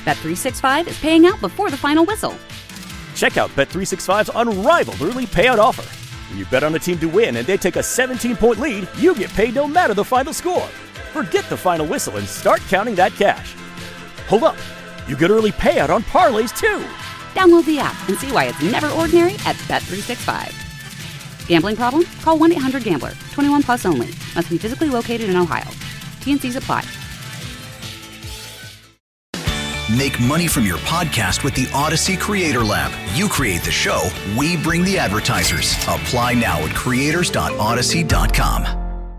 Bet365 is paying out before the final whistle. Check out Bet365's unrivaled early payout offer. When you bet on a team to win and they take a 17-point lead, you get paid no matter the final score. Forget the final whistle and start counting that cash. Hold up. You get early payout on parlays, too. Download the app and see why it's never ordinary at Bet365. Gambling problem? Call 1-800-GAMBLER. 21 plus only. Must be physically located in Ohio. T&Cs apply. Make money from your podcast with the Odyssey Creator Lab. You create the show, we bring the advertisers. Apply now at creators.odyssey.com.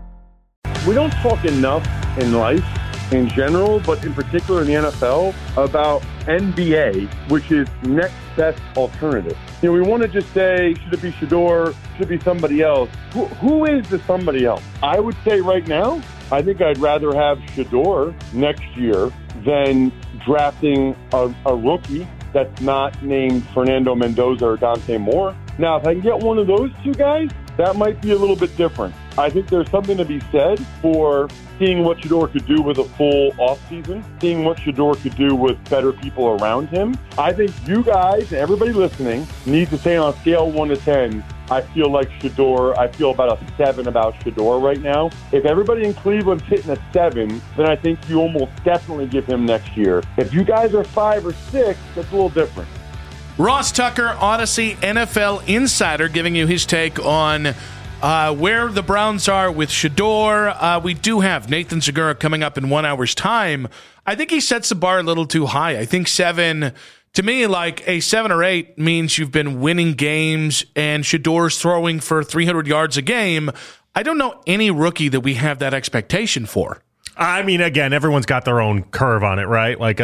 We don't talk enough in life in general, but in particular in the NFL, about NBA, which is next best alternative. You know, we want to just say, should it be Shedeur? Should it be somebody else? Who is the somebody else? I would say right now, I think I'd rather have Shedeur next year than drafting a rookie that's not named Fernando Mendoza or Dante Moore. Now, if I can get one of those two guys, that might be a little bit different. I think there's something to be said for seeing what Shedeur could do with a full offseason, seeing what Shedeur could do with better people around him. I think you guys and everybody listening need to say on a scale 1 to 10, I feel like Shedeur, I feel about a 7 about Shedeur right now. If everybody in Cleveland's hitting a 7, then I think you almost definitely give him next year. If you guys are 5 or 6, that's a little different. Ross Tucker, Odyssey NFL Insider, giving you his take on where the Browns are with Shedeur. We do have Nathan Segura coming up in 1 hour's time. I think he sets the bar a little too high. I think 7, to me, like a 7 or 8 means you've been winning games and Shedeur's throwing for 300 yards a game. I don't know any rookie that we have that expectation for. I mean, again, everyone's got their own curve on it, right? Like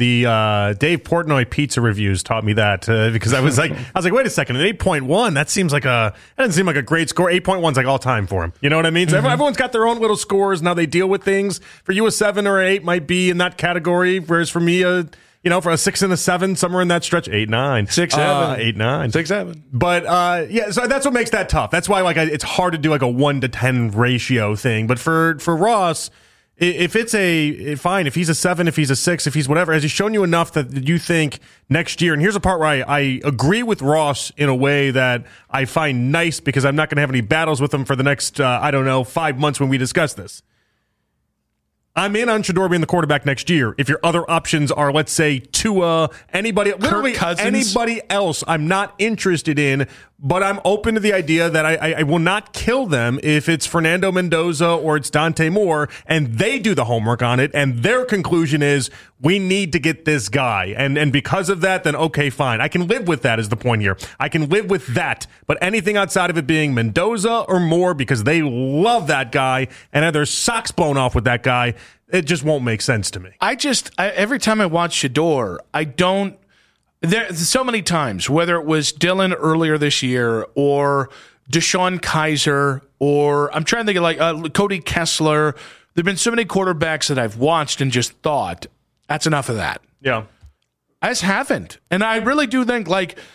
the Dave Portnoy pizza reviews taught me that because I was like, wait a second, an 8.1, that doesn't seem like a great score. 8.1 is like all time for him. You know what I mean? So everyone's got their own little scores and how they deal with things. For you, a 7 or 8 might be in that category, whereas for me, for a 6 and a 7, somewhere in that stretch, 8, 9, 6, 7, 8, 9, 6, 7. But yeah, so that's what makes that tough. That's why it's hard to do like a 1 to 10 ratio thing. But for Ross, if it's if he's a 7, if he's a 6, if he's whatever, has he shown you enough that you think next year? And here's a part where I agree with Ross in a way that I find nice because I'm not going to have any battles with him for the next 5 months when we discuss this. I'm in on Shedeur being the quarterback next year. If your other options are, let's say, Tua, literally anybody else, I'm not interested in, but I'm open to the idea that I will not kill them if it's Fernando Mendoza or it's Dante Moore, and they do the homework on it, and their conclusion is, we need to get this guy. And because of that, then okay, fine. I can live with that is the point here. I can live with that. But anything outside of it being Mendoza or Moore because they love that guy and have their socks blown off with that guy, it just won't make sense to me. Every time I watch Shedeur, there's so many times, whether it was Dylan earlier this year or Deshaun Kaiser, or I'm trying to think of like Cody Kessler. There have been so many quarterbacks that I've watched and just thought, that's enough of that. Yeah. I just haven't. And I really do think,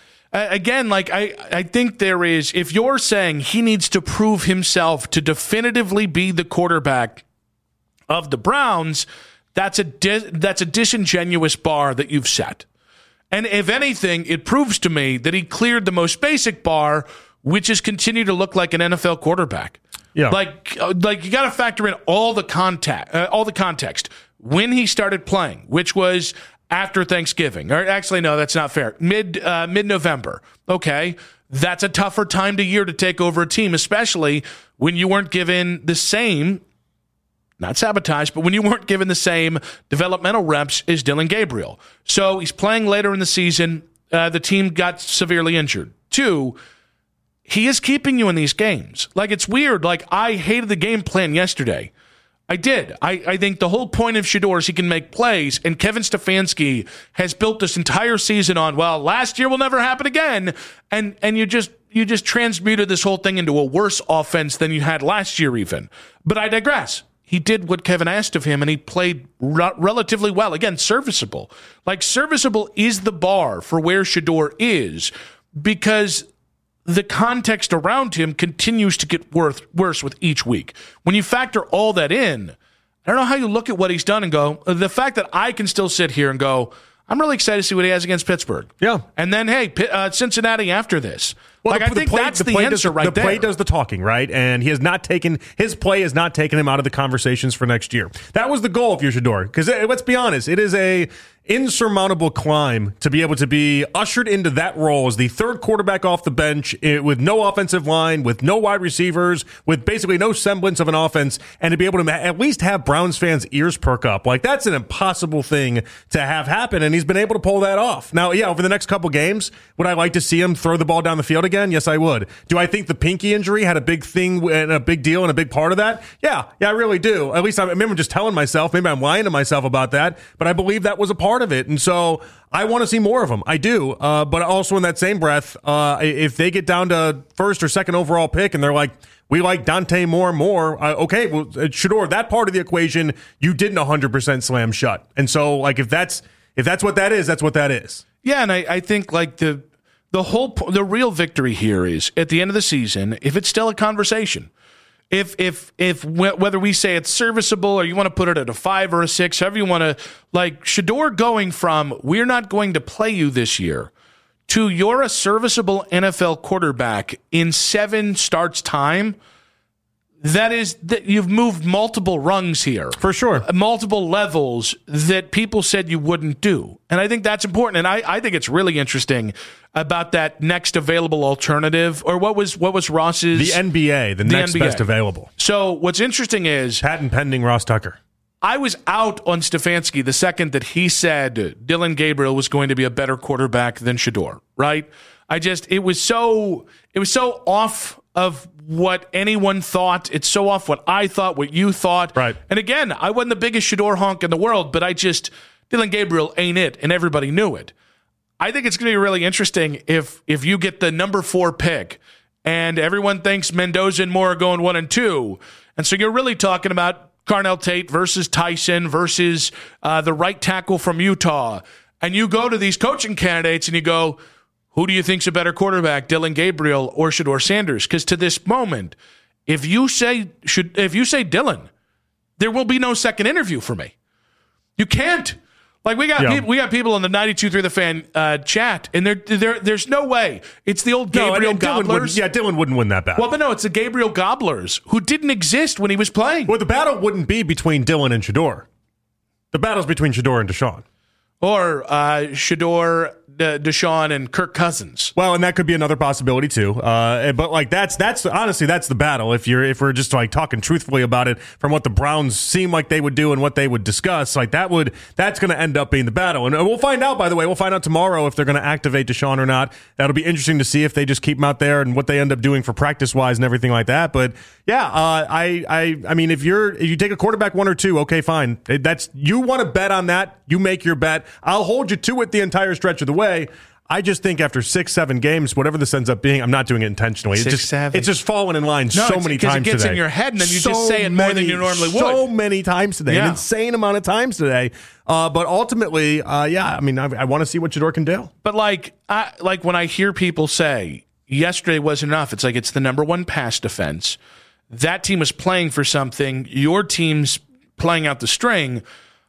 I think there is, if you're saying he needs to prove himself to definitively be the quarterback of the Browns, that's a disingenuous bar that you've set. And if anything, it proves to me that he cleared the most basic bar, which is continue to look like an NFL quarterback. Yeah. Like you got to factor in all the context. When he started playing, which was after Thanksgiving. Or actually, no, that's not fair. Mid-November. Okay. That's a tougher time of year to take over a team, especially when you weren't given the same, not sabotage, but when you weren't given the same developmental reps as Dylan Gabriel. So he's playing later in the season. The team got severely injured. 2, he is keeping you in these games. Like, it's weird. Like, I hated the game plan yesterday. I did. I think the whole point of Shedeur is he can make plays, and Kevin Stefanski has built this entire season on, well, last year will never happen again, and you just transmuted this whole thing into a worse offense than you had last year even. But I digress. He did what Kevin asked of him, and he played relatively well. Again, serviceable. Like, serviceable is the bar for where Shedeur is, because the context around him continues to get worse with each week. When you factor all that in, I don't know how you look at what he's done and go, the fact that I can still sit here and go, I'm really excited to see what he has against Pittsburgh. Yeah. And then, hey, Cincinnati after this. Well, I think that's the answer right there. The play does the talking, right? And his play has not taken him out of the conversations for next year. That was the goal if you're Shedeur. Because let's be honest, it is a insurmountable climb to be able to be ushered into that role as the third quarterback off the bench with no offensive line, with no wide receivers, with basically no semblance of an offense, and to be able to at least have Browns fans' ears perk up. Like, that's an impossible thing to have happen, and he's been able to pull that off. Now, yeah, over the next couple games, would I like to see him throw the ball down the field again? Yes, I would. Do I think the pinky injury had a big thing and a big deal and a big part of that? Yeah, I really do. At least I remember just telling myself, maybe I'm lying to myself about that, but I believe that was a part of it. And so I want to see more of him. I do. But also in that same breath, if they get down to first or second overall pick and they're like, we like Dante Moore more, okay, well, Shedeur, that part of the equation, you didn't 100% slam shut. And so, like, if that's what that is, that's what that is. Yeah, and I think, like, the real victory here is at the end of the season, if it's still a conversation, if whether we say it's serviceable or you want to put it at a 5 or a 6, however you want to, like, Shedeur going from we're not going to play you this year to you're a serviceable NFL quarterback in 7 starts time, that you've moved multiple rungs here. For sure. Multiple levels that people said you wouldn't do. And I think that's important. And I think it's really interesting about that next available alternative, or what was Ross's? The NBA, the next NBA. Best available. So what's interesting is patent pending Ross Tucker. I was out on Stefanski the second that he said Dillon Gabriel was going to be a better quarterback than Shedeur, right? It was so off of what anyone thought. It's so off what I thought, what you thought. Right. And again, I wasn't the biggest Shedeur honk in the world, but Dillon Gabriel ain't it, and everybody knew it. I think it's going to be really interesting if you get the number 4 pick and everyone thinks Mendoza and Moore are going 1 and 2. And so you're really talking about Carnell Tate versus Tyson versus the right tackle from Utah. And you go to these coaching candidates and you go, who do you think's a better quarterback, Dillon Gabriel or Shedeur Sanders? Because to this moment, if you say Dillon, there will be no second interview for me. You can't. Like, we got people on the 92.3 The Fan chat, and there's no way. It's the old Gabriel Gobblers. Dillon wouldn't win that battle. Well, but no, it's the Gabriel Gobblers who didn't exist when he was playing. Well, the battle wouldn't be between Dillon and Shedeur. The battle's between Shedeur and Deshaun. Or Shedeur, Deshaun, and Kirk Cousins. Well, and that could be another possibility too. But like that's honestly that's the battle. If we're just like talking truthfully about it, from what the Browns seem like they would do and what they would discuss, like that's going to end up being the battle. And we'll find out. By the way, we'll find out tomorrow if they're going to activate Deshaun or not. That'll be interesting to see if they just keep him out there and what they end up doing for practice wise and everything like that. But yeah, I mean, if you take a quarterback 1 or 2, okay, fine. That's you want to bet on that. You make your bet. I'll hold you to it the entire stretch of the way. I just think after 6-7 games, whatever this ends up being, I'm not doing it intentionally. It's just fallen in line so many times today. It gets in your head, and then you just say it more than you normally would. So many times today, an insane amount of times today. But ultimately, I mean, I want to see what Shedeur can do. But like when I hear people say yesterday wasn't enough, it's like it's the number 1 pass defense. That team was playing for something. Your team's playing out the string.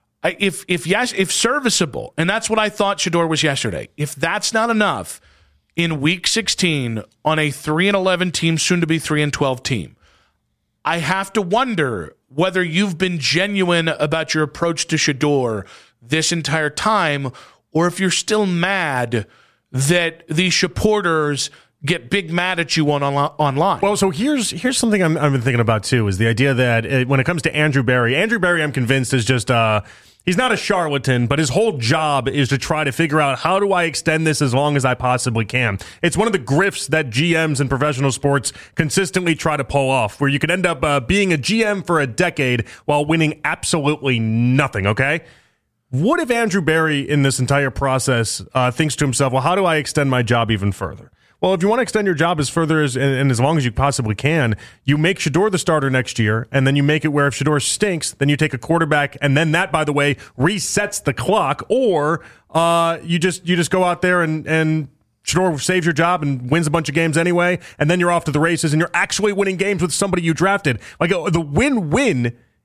If serviceable, and that's what I thought Shedeur was yesterday, if that's not enough in Week 16 on a 3-11 team, soon to be 3-12 team, I have to wonder whether you've been genuine about your approach to Shedeur this entire time, or if you're still mad that these supporters get big mad at you online. Well, so here's something I've been thinking about too, is the idea that when it comes to Andrew Berry, I'm convinced is just he's not a charlatan, but his whole job is to try to figure out how do I extend this as long as I possibly can. It's one of the grifts that GMs in professional sports consistently try to pull off, where you could end up being a GM for a decade while winning absolutely nothing, okay? What if Andrew Berry in this entire process thinks to himself, well, how do I extend my job even further? Well, if you want to extend your job as further and as long as you possibly can, you make Shedeur the starter next year, and then you make it where if Shedeur stinks, then you take a quarterback, and then that, by the way, resets the clock, or you just go out there and Shedeur saves your job and wins a bunch of games anyway, and then you're off to the races, and you're actually winning games with somebody you drafted. Like the win-win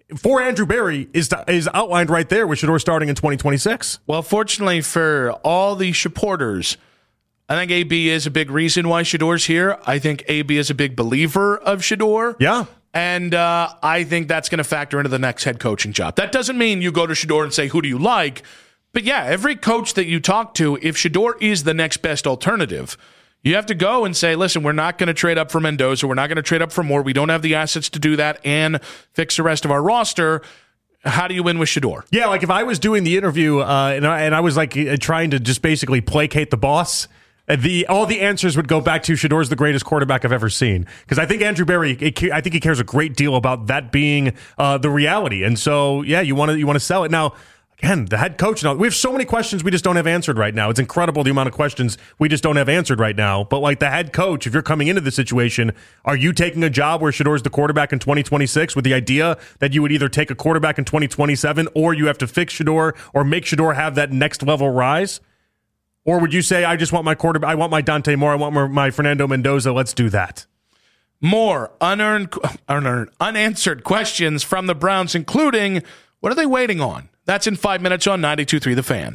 for Andrew Berry is outlined right there with Shedeur starting in 2026. Well, fortunately for all the supporters, I think AB is a big reason why Shedeur's here. I think AB is a big believer of Shedeur. Yeah. And I think that's going to factor into the next head coaching job. That doesn't mean you go to Shedeur and say, who do you like? But yeah, every coach that you talk to, if Shedeur is the next best alternative, you have to go and say, listen, we're not going to trade up for Mendoza. We're not going to trade up for Moore. We don't have the assets to do that and fix the rest of our roster. How do you win with Shedeur? Yeah, like if I was doing the interview and I was like trying to just basically placate the boss, all the answers would go back to Shedeur's the greatest quarterback I've ever seen. Because I think Andrew Berry, I think he cares a great deal about that being the reality. And so, yeah, you want to sell it. Now, again, the head coach, we have so many questions we just don't have answered right now. It's incredible the amount of questions we just don't have answered right now. But like the head coach, if you're coming into the situation, are you taking a job where Shedeur's the quarterback in 2026 with the idea that you would either take a quarterback in 2027 or you have to fix Shedeur or make Shedeur have that next level rise? Or would you say, I just want my quarterback, I want my Dante Moore, I want my Fernando Mendoza, let's do that? More unanswered questions from the Browns, including, what are they waiting on? That's in 5 minutes on 92.3 The Fan.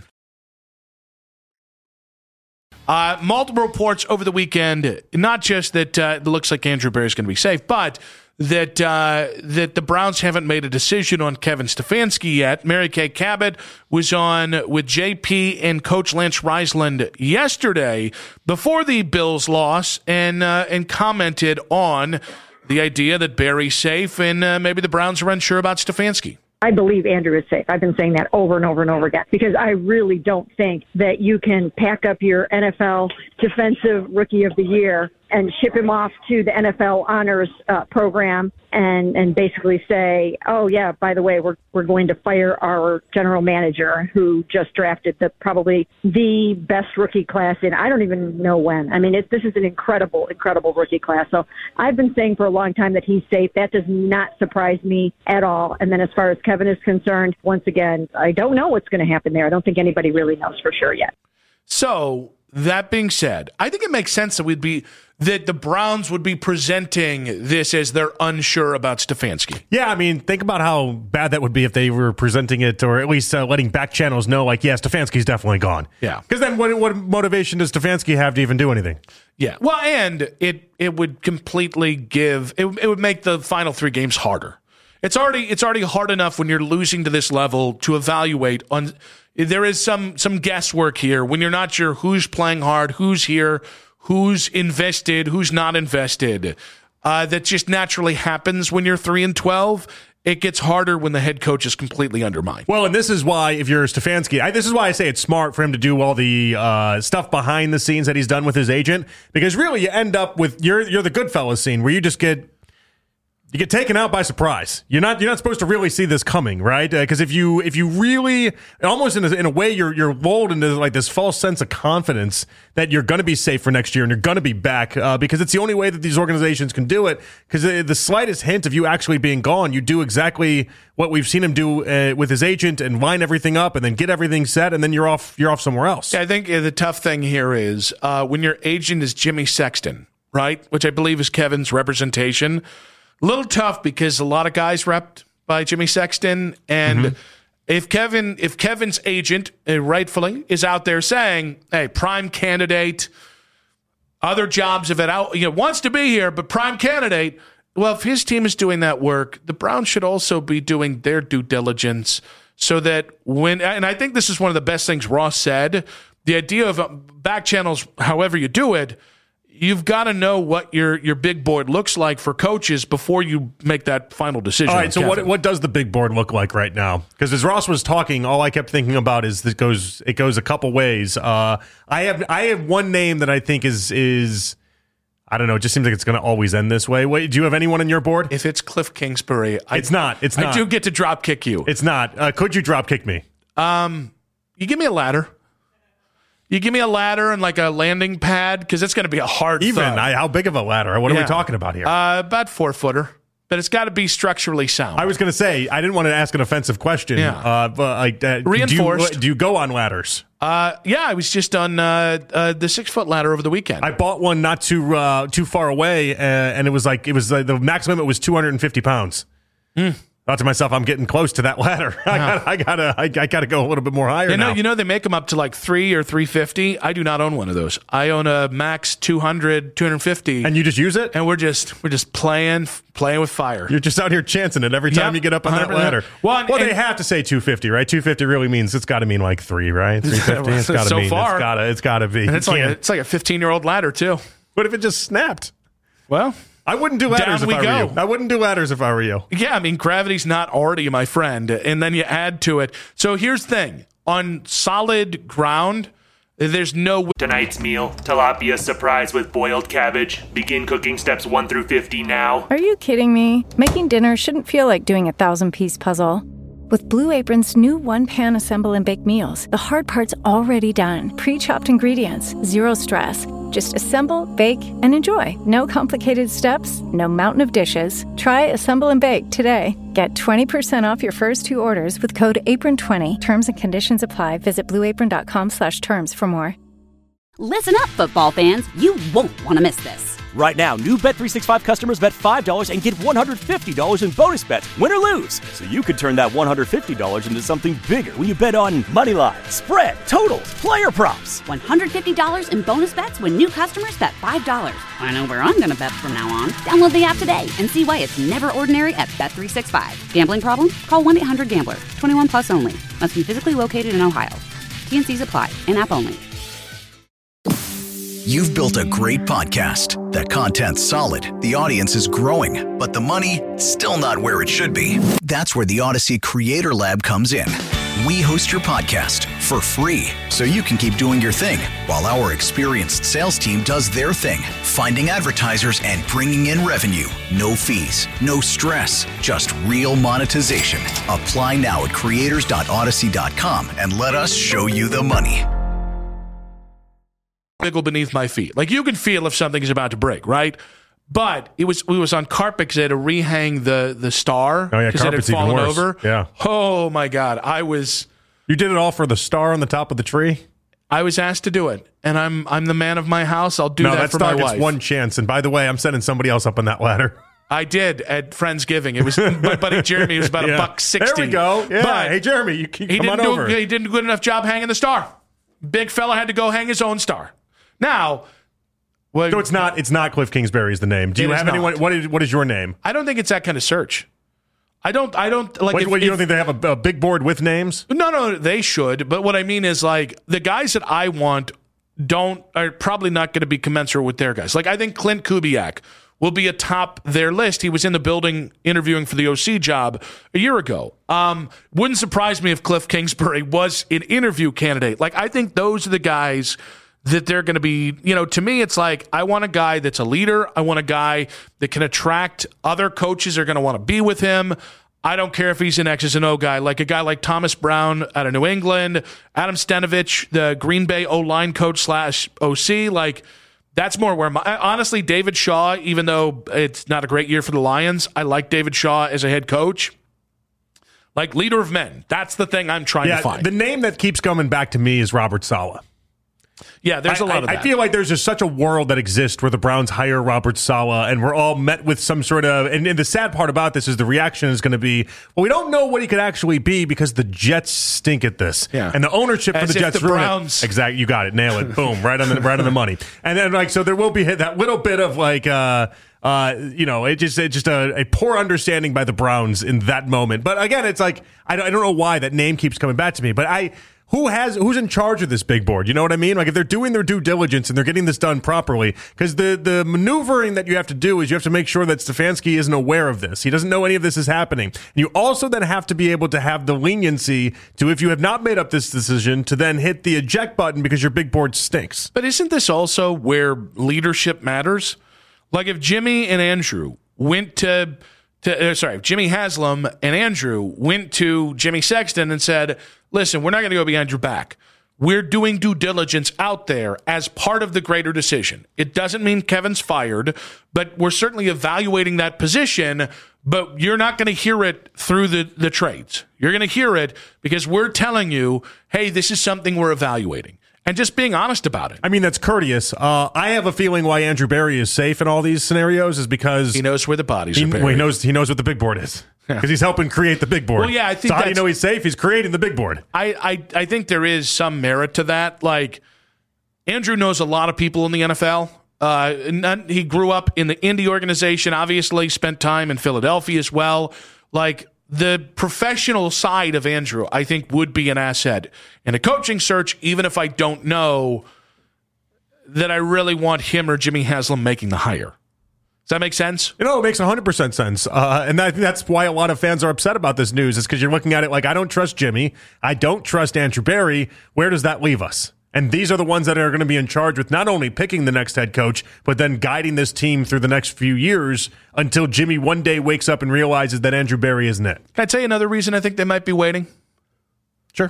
Multiple reports over the weekend, not just that it looks like Andrew Berry is going to be safe, but that the Browns haven't made a decision on Kevin Stefanski yet. Mary Kay Cabot was on with JP and Coach Lance Reisland yesterday before the Bills loss and commented on the idea that Berry's safe and maybe the Browns are unsure about Stefanski. I believe Andrew is safe. I've been saying that over and over and over again because I really don't think that you can pack up your NFL Defensive Rookie of the Year and ship him off to the NFL honors program and basically say, oh, yeah, by the way, we're going to fire our general manager who just drafted probably the best rookie class in I don't even know when. I mean, this is an incredible, incredible rookie class. So I've been saying for a long time that he's safe. That does not surprise me at all. And then as far as Kevin is concerned, once again, I don't know what's going to happen there. I don't think anybody really knows for sure yet. So that being said, I think it makes sense that the Browns would be presenting this as they're unsure about Stefanski. Yeah, I mean, think about how bad that would be if they were presenting it or at least letting back channels know, like, yeah, Stefanski's definitely gone. Yeah. Because then what motivation does Stefanski have to even do anything? Yeah. Well, and it would completely it would make the final 3 games harder. It's already hard enough when you're losing to this level to evaluate on. There is some guesswork here when you're not sure who's playing hard, who's here, who's invested, who's not invested. That just naturally happens when you're 3-12. It gets harder when the head coach is completely undermined. Well, and this is why, if you're Stefanski, this is why I say it's smart for him to do all the stuff behind the scenes that he's done with his agent, because really you end up with you're the Goodfellas scene where you just get taken out by surprise. You're not supposed to really see this coming, right? Because if you really, almost in a way, you're lulled into like this false sense of confidence that you're going to be safe for next year and you're going to be back because it's the only way that these organizations can do it. Because the slightest hint of you actually being gone, you do exactly what we've seen him do with his agent and line everything up and then get everything set and then you're off somewhere else. Yeah, I think the tough thing here is when your agent is Jimmy Sexton, right? Which I believe is Kevin's representation. A little tough because a lot of guys repped by Jimmy Sexton, and if Kevin's agent rightfully is out there saying, "Hey, prime candidate, other jobs if it out, wants to be here, but prime candidate." Well, if his team is doing that work, the Browns should also be doing their due diligence so that and I think this is one of the best things Ross said. The idea of back channels, however you do it. You've got to know what your big board looks like for coaches before you make that final decision. All right, so what does the big board look like right now? Because as Ross was talking, all I kept thinking about is it goes a couple ways. I have one name that I think is I don't know. It just seems like it's going to always end this way. Wait, do you have anyone on your board? If it's Cliff Kingsbury, it's not. I do get to drop kick you. It's not. Could you drop kick me? You give me a ladder. You give me a ladder and like a landing pad because it's going to be a hard thud. How big of a ladder? What are we talking about here? About 4-footer, but it's got to be structurally sound. I was going to say I didn't want to ask an offensive question. Yeah. But reinforced. Do you go on ladders? Yeah, I was just on the 6-foot ladder over the weekend. I bought one not too far away, and it was the max limit was 250 pounds. Thought to myself, I'm getting close to that ladder. I gotta go a little bit more higher now. You know, they make them up to like 3 or 350. I do not own one of those. I own a Max 200, 250. And you just use it? And we're just playing with fire. You're just out here chancing it every time you get up on that ladder. Well, they have to say 250, right? 250 really means it's got to mean like 3, right? 350. It's got to mean it's got to be. And it's like a 15-year-old ladder too. What if it just snapped? Well, I wouldn't do ladders if I were you. I wouldn't do ladders if I were you. Yeah, I mean, gravity's not already my friend, and then you add to it. So here's the thing. On solid ground, there's no... Tonight's meal, tilapia surprise with boiled cabbage. Begin cooking steps 1 through 50 now. Are you kidding me? Making dinner shouldn't feel like doing a 1,000-piece puzzle. With Blue Apron's new one-pan assemble and bake meals, the hard part's already done. Pre-chopped ingredients, zero stress. Just assemble, bake, and enjoy. No complicated steps, no mountain of dishes. Try Assemble and Bake today. Get 20% off your first 2 orders with code APRON20. Terms and conditions apply. Visit blueapron.com/terms for more. Listen up, football fans. You won't want to miss this. Right now, new Bet365 customers bet $5 and get $150 in bonus bets, win or lose. So you could turn that $150 into something bigger when you bet on moneyline, spread, totals, player props. $150 in bonus bets when new customers bet $5. I know where I'm going to bet from now on. Download the app today and see why it's never ordinary at Bet365. Gambling problem? Call 1-800-GAMBLER. 21 plus only. Must be physically located in Ohio. T&Cs apply. In-app only. You've built a great podcast. The content's solid, the audience is growing, but the money, still not where it should be. That's where the Odyssey Creator Lab comes in. We host your podcast for free, so you can keep doing your thing, while our experienced sales team does their thing, finding advertisers and bringing in revenue. No fees, no stress, just real monetization. Apply now at creators.odyssey.com and let us show you the money. Wiggle beneath my feet. Like, you can feel if something is about to break, right? But it was on carpet because they had to rehang the star. Oh yeah, because it had fallen over. Yeah. Oh my God, You did it all for the star on the top of the tree? I was asked to do it, and I'm the man of my house. I'll do that for my wife. No, that star gets one chance. And by the way, I'm sending somebody else up on that ladder. I did at Friendsgiving. It was my buddy Jeremy. It was about $1.60. There we go. Yeah. But hey, Jeremy, you can come on over. He didn't do a good enough job hanging the star. Big fella had to go hang his own star. Now, so it's not Cliff Kingsbury is the name. Do you have anyone? What is your name? I don't think it's that kind of search. I don't like. You don't think they have a big board with names? No, they should. But what I mean is, like, the guys that I want are probably not going to be commensurate with their guys. Like, I think Clint Kubiak will be atop their list. He was in the building interviewing for the OC job a year ago. Wouldn't surprise me if Cliff Kingsbury was an interview candidate. Like, I think those are the guys that they're going to be, to me, it's like, I want a guy that's a leader. I want a guy that can attract other coaches that are going to want to be with him. I don't care if he's an X's and O guy, like a guy like Thomas Brown out of New England, Adam Stenavich, the Green Bay O-line coach / OC. Like, that's more where honestly, David Shaw, even though it's not a great year for the Lions, I like David Shaw as a head coach. Like, leader of men. That's the thing I'm trying to find. The name that keeps coming back to me is Robert Saleh. Yeah, there's a lot of that. I feel like there's just such a world that exists where the Browns hire Robert Saleh, and we're all met with some sort of... And the sad part about this is the reaction is going to be, well, we don't know what he could actually be because the Jets stink at this. Yeah. And the ownership for the Jets... the Browns... Exactly, you got it. Nail it. Boom. Right on the money. And then, so there will be that little bit of, it's just a poor understanding by the Browns in that moment. But again, it's like, I don't know why that name keeps coming back to me, but who's in charge of this big board? You know what I mean? Like, if they're doing their due diligence and they're getting this done properly, because the maneuvering that you have to do is you have to make sure that Stefanski isn't aware of this. He doesn't know any of this is happening. And you also then have to be able to have the leniency to, if you have not made up this decision, to then hit the eject button because your big board stinks. But isn't this also where leadership matters? Like, if Jimmy and Andrew went if Jimmy Haslam and Andrew went to Jimmy Sexton and said, listen, we're not going to go behind your back. We're doing due diligence out there as part of the greater decision. It doesn't mean Kevin's fired, but we're certainly evaluating that position, but you're not going to hear it through the trades. You're going to hear it because we're telling you, hey, this is something we're evaluating. and just being honest about it. I mean, that's courteous. I have a feeling why Andrew Berry is safe in all these scenarios is because he knows where the bodies are buried. Well, he knows what the big board is because he's helping create the big board. Well, yeah, I think so how do you know he's safe? He's creating the big board. I think there is some merit to that. Like, Andrew knows a lot of people in the NFL. He grew up in the Indy organization, obviously spent time in Philadelphia as well. Like, the professional side of Andrew, I think, would be an asset in a coaching search, even if I don't know that I really want him or Jimmy Haslam making the hire. Does that make sense? It makes 100% sense. And I think that's why a lot of fans are upset about this news, is because you're looking at it like, I don't trust Jimmy. I don't trust Andrew Berry. Where does that leave us? And these are the ones that are going to be in charge with not only picking the next head coach, but then guiding this team through the next few years until Jimmy one day wakes up and realizes that Andrew Berry isn't it. Can I tell you another reason I think they might be waiting? Sure.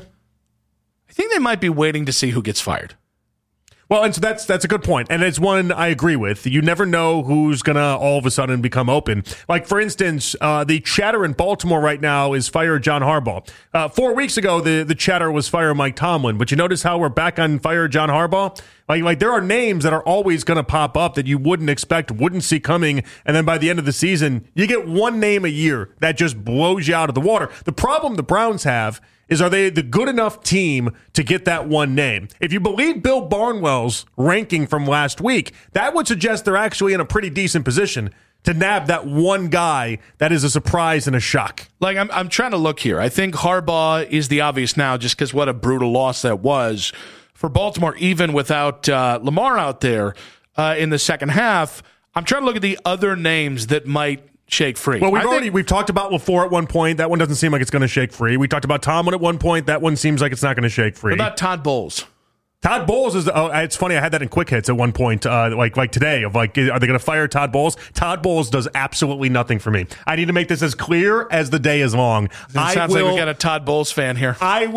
I think they might be waiting to see who gets fired. Well, and so that's a good point, and it's one I agree with. You never know who's going to all of a sudden become open. Like, for instance, the chatter in Baltimore right now is fire John Harbaugh. 4 weeks ago, the chatter was fire Mike Tomlin, but you notice how we're back on fire John Harbaugh? Like there are names that are always going to pop up that you wouldn't expect, wouldn't see coming, and then by the end of the season, you get one name a year that just blows you out of the water. The problem the Browns have is, are they the good enough team to get that one name? If you believe Bill Barnwell's ranking from last week, that would suggest they're actually in a pretty decent position to nab that one guy that is a surprise and a shock. Like, I'm trying to look here. I think Harbaugh is the obvious now, just because what a brutal loss that was for Baltimore, even without Lamar out there in the second half. I'm trying to look at the other names that might shake free. Well, we've talked about LaFleur at one point. That one doesn't seem like it's going to shake free. We talked about Tomlin at one point. That one seems like it's not going to shake free. What about Todd Bowles? Todd Bowles is. It's funny. I had that in quick hits at one point, like today. Of like, are they going to fire Todd Bowles? Todd Bowles does absolutely nothing for me. I need to make this as clear as the day is long. Sounds like we got a Todd Bowles fan here. I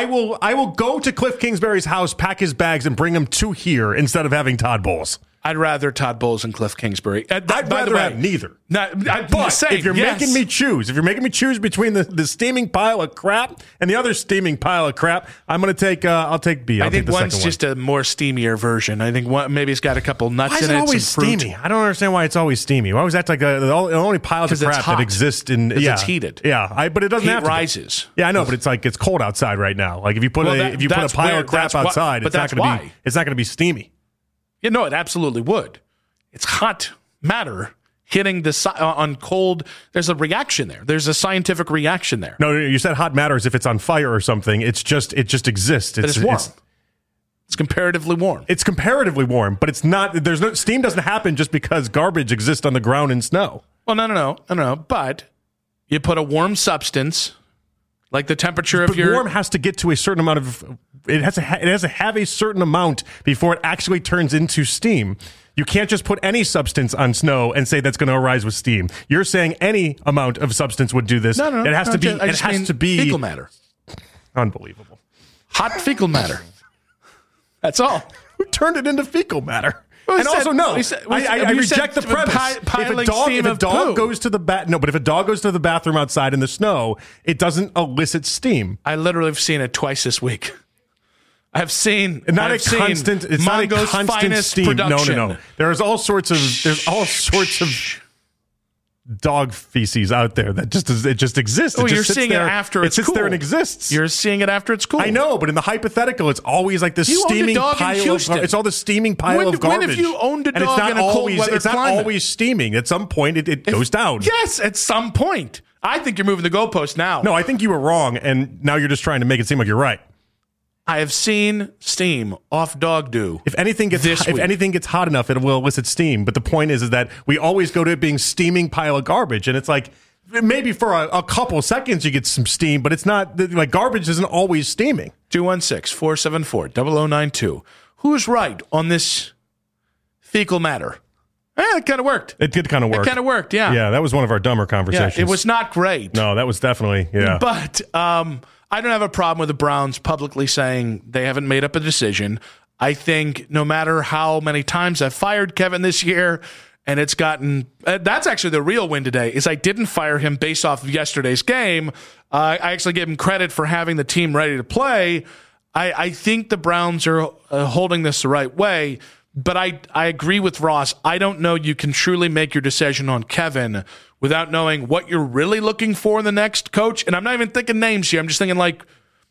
will go to Cliff Kingsbury's house, pack his bags, and bring him to here instead of having Todd Bowles. I'd rather Todd Bowles and Cliff Kingsbury. I'd rather have neither. But if you're making me choose between the steaming pile of crap and the other steaming pile of crap, I'm going to take. I'll take B. I think one's just a more steamier version. I think maybe it's got a couple nuts in it. Why is it always steamy? I don't understand why it's always steamy. Why was that like the only piles of crap that exist in? Yeah, it's heated. Yeah, but it doesn't have to rises. Yeah, I know, but it's cold outside right now. Like if you put a pile of crap outside, it's not going to be steamy. Yeah, no, it absolutely would. It's hot matter hitting on cold. There's a reaction there. There's a scientific reaction there. No, you said hot matter as if it's on fire or something. It just exists. It's warm. It's comparatively warm. It's comparatively warm, but it's not. There's no steam. Doesn't happen just because garbage exists on the ground in snow. Well, no. But you put a warm substance, like the temperature of your warm has to get to a certain amount of. It has to have a certain amount before it actually turns into steam. You can't just put any substance on snow and say that's going to arise with steam. You're saying any amount of substance would do this. No. It has to be. It has to be fecal matter. Unbelievable. Hot fecal matter. That's all. Who turned it into fecal matter? And also, no, I reject the premise. If a dog goes to the but if a dog goes to the bathroom outside in the snow, it doesn't elicit steam. I literally have seen it twice this week. I've seen it's not a constant steam. Production. No. There's all sorts of dog feces out there that just exists. Oh, you're seeing it after it's cool. It sits there and exists. You're seeing it after it's cool. I know, but in the hypothetical, it's always like this steaming pile of. It's all the steaming pile of garbage. When have you owned a dog in a cold weather It's not always steaming. At some point, it goes down. Yes, at some point. I think you're moving the goalpost now. No, I think you were wrong, and now you're just trying to make it seem like you're right. I have seen steam off dog do. If anything gets hot enough, it will elicit steam. But the point is that we always go to it being steaming pile of garbage, and it's like maybe for a couple seconds you get some steam, but it's not like garbage isn't always steaming. 216-474-0092. Who's right on this fecal matter? It kind of worked. It did kind of work. It kind of worked, yeah. Yeah, that was one of our dumber conversations. Yeah, it was not great. No, that was definitely, yeah. But I don't have a problem with the Browns publicly saying they haven't made up a decision. I think no matter how many times I've fired Kevin this year, and it's gotten that's actually the real win today, is I didn't fire him based off of yesterday's game. I actually gave him credit for having the team ready to play. I think the Browns are holding this the right way, but I agree with Ross. I don't know you can truly make your decision on Kevin without knowing what you're really looking for in the next coach. And I'm not even thinking names here. I'm just thinking like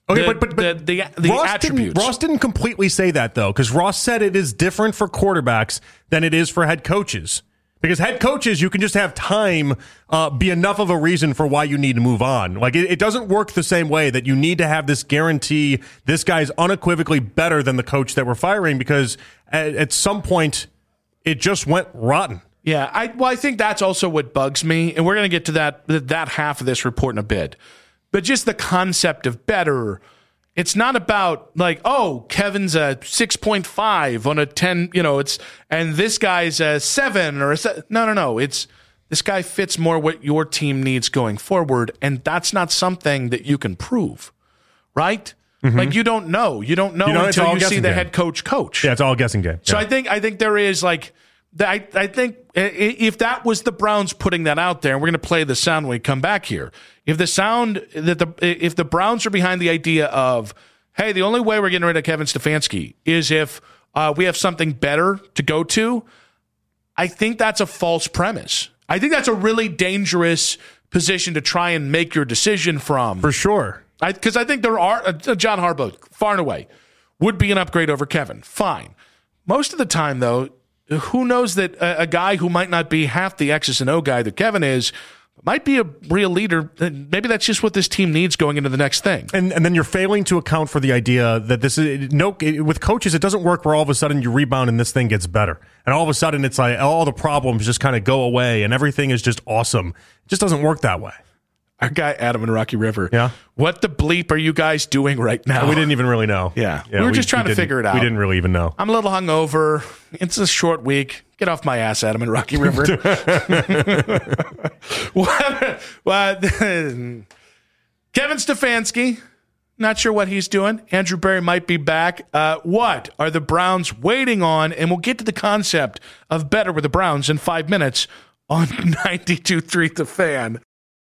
the attributes. Ross didn't completely say that, though, because Ross said it is different for quarterbacks than it is for head coaches. Because head coaches, you can just have time be enough of a reason for why you need to move on. Like, it doesn't work the same way that you need to have this guarantee this guy's unequivocally better than the coach that we're firing, because at some point it just went rotten. Yeah, I think that's also what bugs me, and we're going to get to that half of this report in a bit. But just the concept of better, it's not about like, oh, Kevin's a 6.5 on a 10, and this guy's a 7 or a 7. No. It's this guy fits more what your team needs going forward, and that's not something that you can prove, right? Mm-hmm. Like you don't know until you see the head coach. Yeah, it's all a guessing game. So yeah. I think there is like. I think if that was the Browns putting that out there, and we're going to play the sound when we come back here. If the Browns are behind the idea of, hey, the only way we're getting rid of Kevin Stefanski is if we have something better to go to, I think that's a false premise. I think that's a really dangerous position to try and make your decision from. For sure. Because I think there are John Harbaugh, far and away, would be an upgrade over Kevin. Fine. Most of the time, though, who knows that a guy who might not be half the X's and O guy that Kevin is might be a real leader. Maybe that's just what this team needs going into the next thing. And then you're failing to account for the idea that this is with coaches, it doesn't work where all of a sudden you rebound and this thing gets better. And all of a sudden it's like all the problems just kind of go away and everything is just awesome. It just doesn't work that way. Our guy, Adam in Rocky River. Yeah. What the bleep are you guys doing right now? We didn't even really know. Yeah. We were just trying to figure it out. We didn't really even know. I'm a little hungover. It's a short week. Get off my ass, Adam in Rocky River. Kevin Stefanski. Not sure what he's doing. Andrew Berry might be back. What are the Browns waiting on? And we'll get to the concept of better with the Browns in 5 minutes on 92.3 The Fan.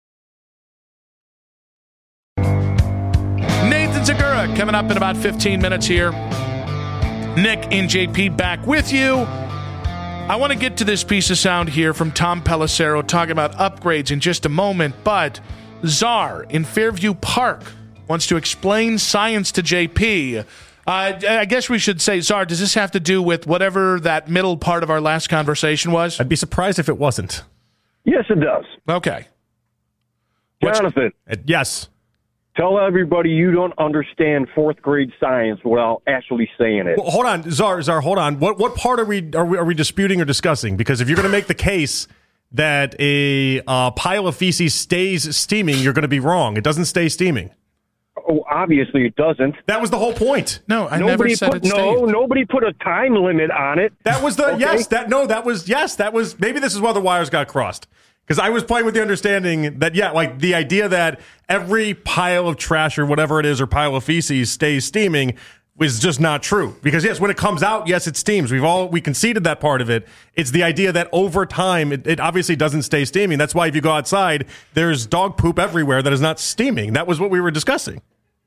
Nathan Segura coming up in about 15 minutes here. Nick and JP back with you. I want to get to this piece of sound here from Tom Pelissero talking about upgrades in just a moment, but Czar in Fairview Park wants to explain science to JP. I guess we should say, Czar, does this have to do with whatever that middle part of our last conversation was? I'd be surprised if it wasn't. Yes, it does. Okay. Jonathan. Yes. Tell everybody you don't understand fourth grade science without actually saying it. Well, hold on, Czar, hold on. What part are we disputing or discussing? Because if you're going to make the case that a pile of feces stays steaming, you're going to be wrong. It doesn't stay steaming. Oh, obviously it doesn't. That was the whole point. No, nobody said it stayed. No, nobody put a time limit on it. That was the okay. That was maybe this is why the wires got crossed. Because I was playing with the understanding that, like the idea that every pile of trash or whatever it is or pile of feces stays steaming is just not true. Because, yes, when it comes out, yes, it steams. We conceded that part of it. It's the idea that over time, it obviously doesn't stay steaming. That's why if you go outside, there's dog poop everywhere that is not steaming. That was what we were discussing.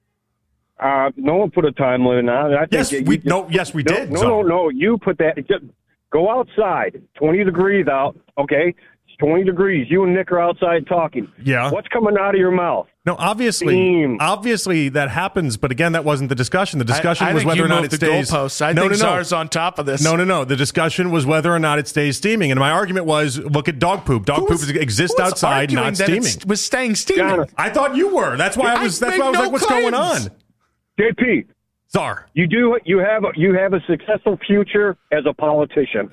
No one put a time limit on it. Yes, we did. No. You put that. Just go outside. 20 degrees out. Okay. 20 degrees. You and Nick are outside talking. Yeah. What's coming out of your mouth? No, obviously that happens, but again, that wasn't the discussion. The discussion was whether or not it stays. Goalposts. I think Czar's on top of this. No. The discussion was whether or not it stays steaming, and my argument was, look at dog poop. Dog poop exists outside, not steaming. It was staying steaming. I thought you were. That's why I was like, what's going on? JP. Czar. You have a successful future as a politician.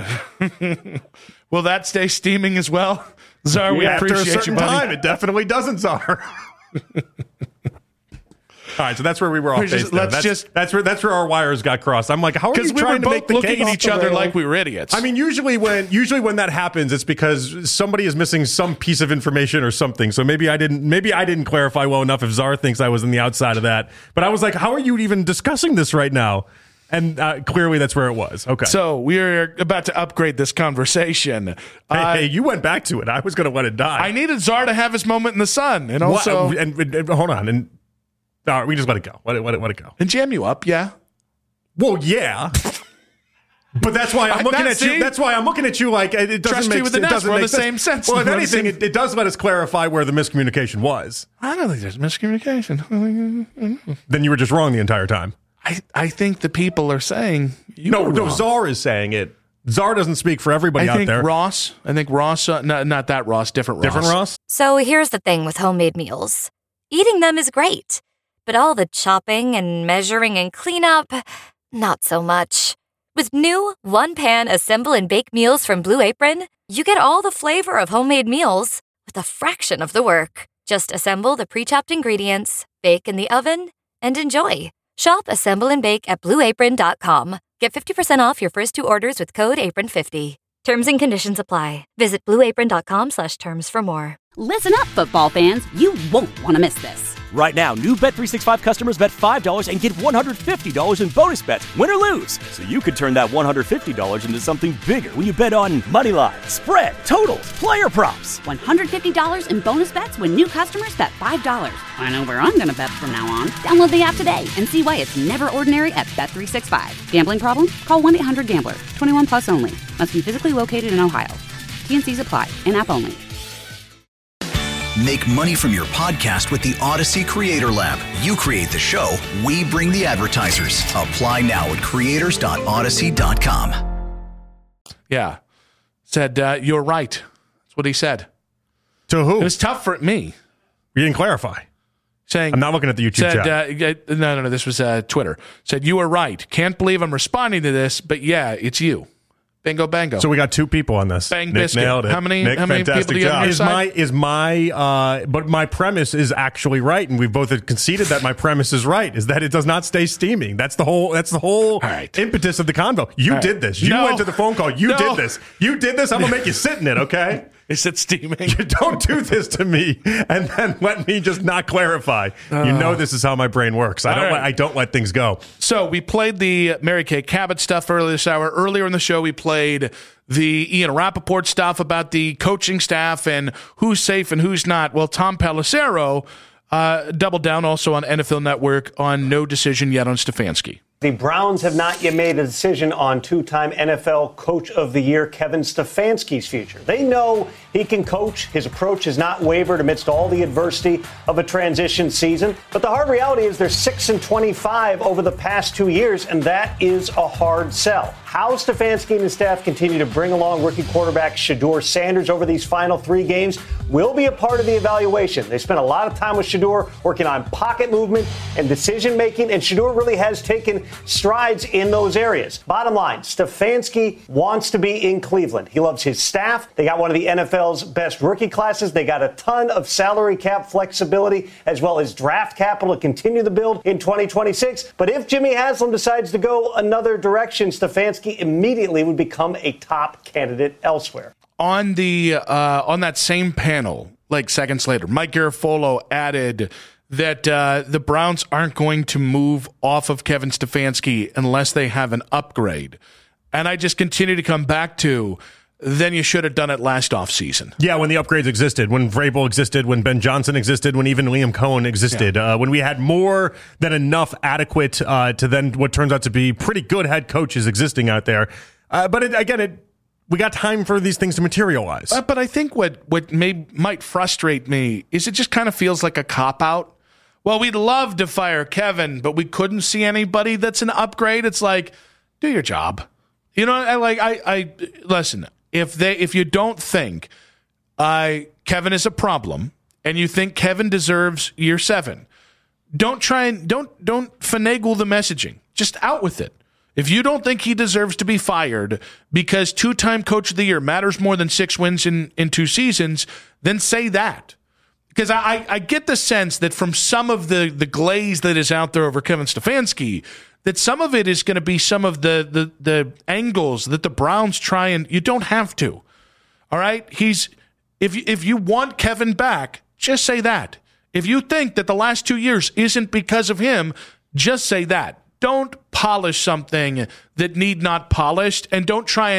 Will that stay steaming as well? Czar, we appreciate you, buddy. After a certain time, it definitely doesn't, Czar. All right, so that's where we were off base. That's where our wires got crossed. I'm like, how are you trying to make the case? Looking at each other like we were idiots. I mean, usually when that happens, it's because somebody is missing some piece of information or something. So maybe I didn't clarify well enough if Czar thinks I was on the outside of that. But I was like, how are you even discussing this right now? And clearly that's where it was. Okay. So we're about to upgrade this conversation. Hey, you went back to it. I was going to let it die. I needed Czar to have his moment in the sun. And also... and hold on. And All right, we just let it go. Let it go. And jam you up, yeah. Well, yeah. But that's why I'm looking at you. That's why I'm looking at you like it doesn't make sense. It doesn't make the same sense. Well, if anything, it does let us clarify where the miscommunication was. I don't think there's miscommunication. Then you were just wrong the entire time. I think the people are saying no. Czar is saying it. Czar doesn't speak for everybody out there. I think Ross. Not that Ross. Different Ross. Different Ross. So here's the thing with homemade meals: eating them is great, but all the chopping and measuring and cleanup, not so much. With new one-pan assemble and bake meals from Blue Apron, you get all the flavor of homemade meals with a fraction of the work. Just assemble the pre-chopped ingredients, bake in the oven, and enjoy. Shop Assemble and Bake at BlueApron.com. Get 50% off your first 2 orders with code APRON50. Terms and conditions apply. Visit BlueApron.com/terms for more. Listen up, football fans. You won't want to miss this. Right now, new Bet365 customers bet $5 and get $150 in bonus bets, win or lose. So you could turn that $150 into something bigger when you bet on money line, spread, totals, player props. $150 in bonus bets when new customers bet $5. I know where I'm going to bet from now on. Download the app today and see why it's never ordinary at Bet365. Gambling problem? Call 1-800-GAMBLER. 21 plus only. Must be physically located in Ohio. T&Cs apply. In-app only. Make money from your podcast with the Odyssey Creator Lab. You create the show, we bring the advertisers. Apply now at creators.odyssey.com. Yeah. Said, you're right. That's what he said. To who? It was tough for me. You didn't clarify. Saying, I'm not looking at the YouTube chat. No, this was Twitter. Said, you were right. Can't believe I'm responding to this, but yeah, it's you. Bingo, bango. So we got 2 people on this. Bang, Nick biscuit. nailed it. How many people do you have on your side? But my premise is actually right, and we've both conceded that my premise is right. Is that it does not stay steaming? That's the whole impetus of the convo. You did this. You went to the phone call. You did this. You did this. I'm gonna make you sit in it. Okay. Is it steaming? You don't do this to me and then let me just not clarify. You know this is how my brain works. I don't let things go. So we played the Mary Kay Cabot stuff earlier this hour. Earlier in the show, we played the Ian Rappaport stuff about the coaching staff and who's safe and who's not. Well, Tom Pelissero doubled down also on NFL Network on no decision yet on Stefanski. The Browns have not yet made a decision on 2-time NFL Coach of the Year Kevin Stefanski's future. They know he can coach. His approach has not wavered amidst all the adversity of a transition season. But the hard reality is they're 6-25 over the past 2 years, and that is a hard sell. How Stefanski and his staff continue to bring along rookie quarterback Shedeur Sanders over these final 3 games will be a part of the evaluation. They spent a lot of time with Shedeur working on pocket movement and decision making, and Shedeur really has taken strides in those areas. Bottom line, Stefanski wants to be in Cleveland. He loves his staff. They got one of the NFL's best rookie classes. They got a ton of salary cap flexibility as well as draft capital to continue the build in 2026. But if Jimmy Haslam decides to go another direction, Stefanski immediately would become a top candidate elsewhere. On that same panel, like seconds later, Mike Garafolo added that the Browns aren't going to move off of Kevin Stefanski unless they have an upgrade. And I just continue to come back to, then you should have done it last offseason. Yeah, when the upgrades existed, when Vrabel existed, when Ben Johnson existed, when even Liam Cohen existed, when we had more than enough adequate to then what turns out to be pretty good head coaches existing out there. We got time for these things to materialize. But I think what might frustrate me is it just kind of feels like a cop-out. Well, we'd love to fire Kevin, but we couldn't see anybody that's an upgrade. It's like, do your job. You know, I listen. If you don't think Kevin is a problem and you think Kevin deserves year 7, don't finagle the messaging. Just out with it. If you don't think he deserves to be fired because 2-time Coach of the Year matters more than 6 wins in 2 seasons, then say that. Because I get the sense that from some of the glaze that is out there over Kevin Stefanski, that some of it is going to be some of the angles that the Browns try, and you don't have to. All right? If you want Kevin back, just say that. If you think that the last 2 years isn't because of him, just say that. Don't polish something that need not polished, and don't try and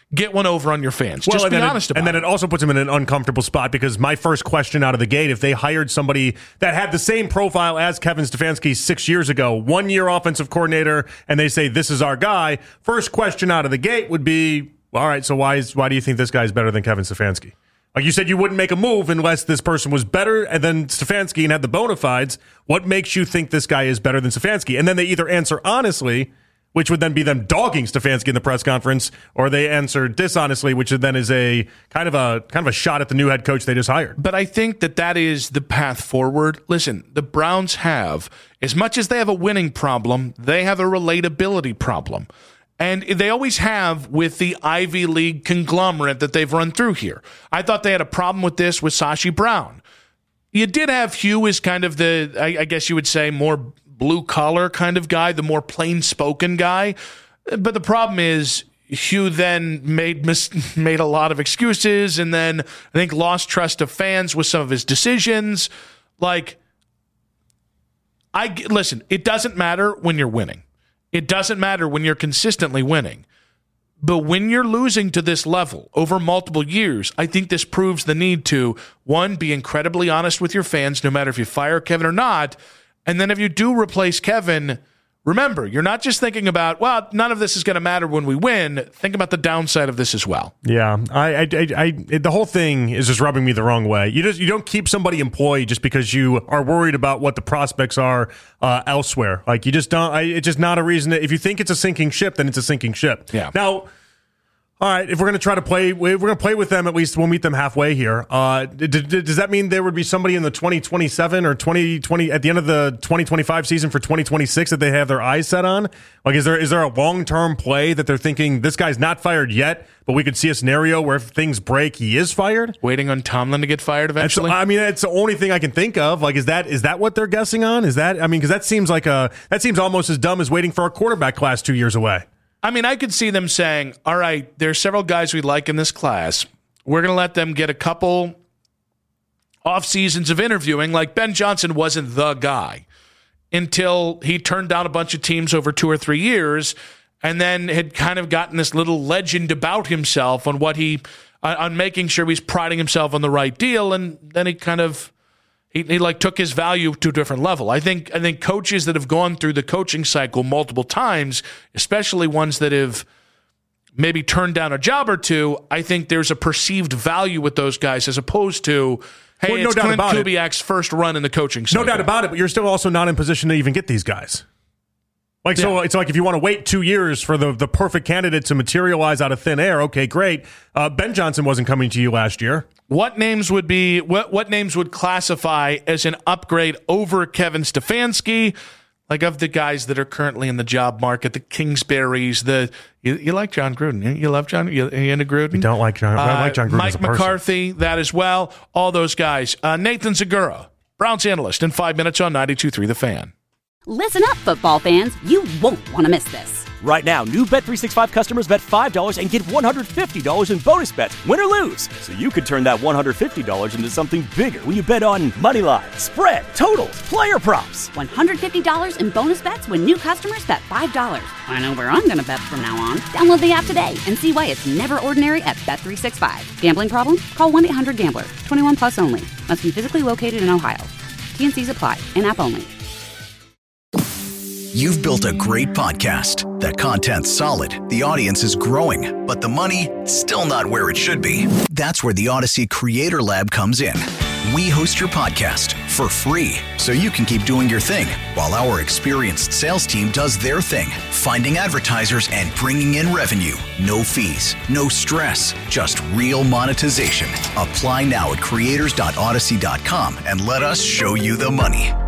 get one over on your fans. Just be honest about it. And then it also puts them in an uncomfortable spot because my first question out of the gate, if they hired somebody that had the same profile as Kevin Stefanski 6 years ago, 1 year offensive coordinator, and they say, this is our guy, first question out of the gate would be, all right, so why do you think this guy is better than Kevin Stefanski? Like you said, you wouldn't make a move unless this person was better than Stefanski and had the bona fides. What makes you think this guy is better than Stefanski? And then they either answer honestly, which would then be them dogging Stefanski in the press conference, or they answer dishonestly, which then is a kind of a shot at the new head coach they just hired. But I think that is the path forward. Listen, the Browns have, as much as they have a winning problem, they have a relatability problem. And they always have with the Ivy League conglomerate that they've run through here. I thought they had a problem with this with Sashi Brown. You did have Hugh as kind of the, I guess you would say, more blue-collar kind of guy, the more plain-spoken guy. But the problem is Hugh then made a lot of excuses and then I think lost trust of fans with some of his decisions. Listen, it doesn't matter when you're winning. It doesn't matter when you're consistently winning. But when you're losing to this level over multiple years, I think this proves the need to, one, be incredibly honest with your fans, no matter if you fire Kevin or not. And then if you do replace Kevin, remember, you're not just thinking about, well, none of this is going to matter when we win. Think about the downside of this as well. Yeah, the whole thing is just rubbing me the wrong way. You don't keep somebody employed just because you are worried about what the prospects are elsewhere. Like you just don't. It's just not a reason. If you think it's a sinking ship, then it's a sinking ship. Yeah. Now, all right, if we're going to try to play, we're going to play with them, at least we'll meet them halfway here. Does that mean there would be somebody in the 2027 or 2020 at the end of the 2025 season for 2026 that they have their eyes set on? Like, is there a long-term play that they're thinking this guy's not fired yet, but we could see a scenario where if things break, he is fired? Waiting on Tomlin to get fired eventually? That's the only thing I can think of. Like, is that what they're guessing on? Because that seems almost as dumb as waiting for a quarterback class 2 years away. I mean, I could see them saying, all right, there's several guys we like in this class. We're going to let them get a couple off seasons of interviewing. Like Ben Johnson wasn't the guy until he turned down a bunch of teams over 2 or 3 years and then had kind of gotten this little legend about himself on on making sure he's priding himself on the right deal. And then he kind of, he took his value to a different level. I think coaches that have gone through the coaching cycle multiple times, especially ones that have maybe turned down a job or two, I think there's a perceived value with those guys as opposed to, hey, it's Clint Kubiak's first run in the coaching cycle. No doubt about it, but you're still also not in position to even get these guys. So it's like if you want to wait 2 years for the perfect candidate to materialize out of thin air, okay, great. Ben Johnson wasn't coming to you last year. What names would classify as an upgrade over Kevin Stefanski? Like of the guys that are currently in the job market, the Kingsburys, you like John Gruden. You love John. You into Gruden? We don't like John. I like John Gruden Mike as a person. McCarthy, that as well. All those guys. Nathan Zagura, Browns analyst, in 5 minutes on 92.3 The Fan. Listen up, football fans. You won't want to miss this. Right now, new Bet365 customers bet $5 and get $150 in bonus bets, win or lose. So you could turn that $150 into something bigger when you bet on money line, spread, totals, player props. $150 in bonus bets when new customers bet $5. I know where I'm going to bet from now on. Download the app today and see why it's never ordinary at Bet365. Gambling problem? Call 1-800-GAMBLER. 21 plus only. Must be physically located in Ohio. T&Cs apply. In-app only. You've built a great podcast. The content's solid, the audience is growing, but the money, still not where it should be. That's where the Odyssey Creator Lab comes in. We host your podcast for free, so you can keep doing your thing, while our experienced sales team does their thing, finding advertisers and bringing in revenue. No fees, no stress, just real monetization. Apply now at creators.odyssey.com and let us show you the money.